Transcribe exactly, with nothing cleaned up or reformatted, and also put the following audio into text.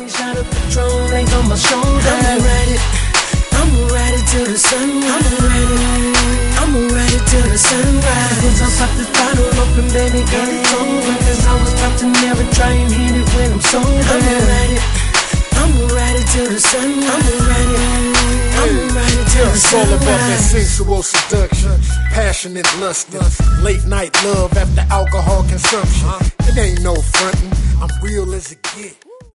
me shot of Patron, ain't on my shoulder. I'ma ride it, I'ma ride it till the sun. I'ma ride it, I'ma ride it till the sunrise. Once I pop this bottle open, baby, girl, it's over. Cause I was about to never try and hit it when I'm sober. I'ma ride it, I'ma ride it till the sun. I'ma ride it, I'ma ride it till the sunrise. It's all about that sensual seduction, passionate lusting, late night love after alcohol consumption. It ain't no frontin', I'm real as it get.